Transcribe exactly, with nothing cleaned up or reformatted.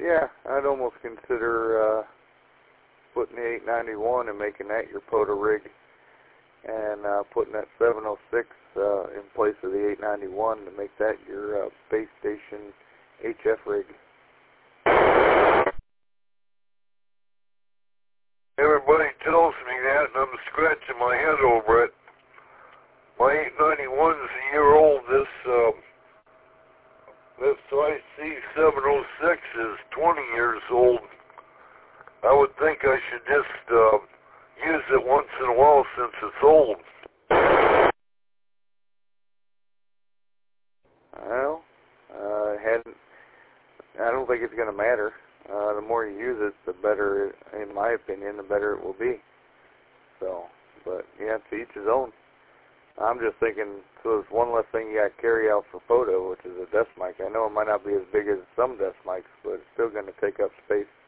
yeah, I'd almost consider uh, putting the eight ninety-one and making that your P O T A rig, and uh, putting that seven oh six uh, in place of the eight ninety-one to make that your uh, base station H F rig. Everybody tells me that, and I'm scratching my head over it. My eight ninety-one's a year old. This uh, this I C seven oh six is twenty years old. I would think I should just uh, use it once in a while since it's old. Well, uh, hadn't. I don't think it's going to matter. Uh, the more you use it, the better, in my opinion, the better it will be. So, but yeah, to each his own. I'm just thinking, so there's one less thing you got to carry out for photo, which is a desk mic. I know it might not be as big as some desk mics, but it's still going to take up space.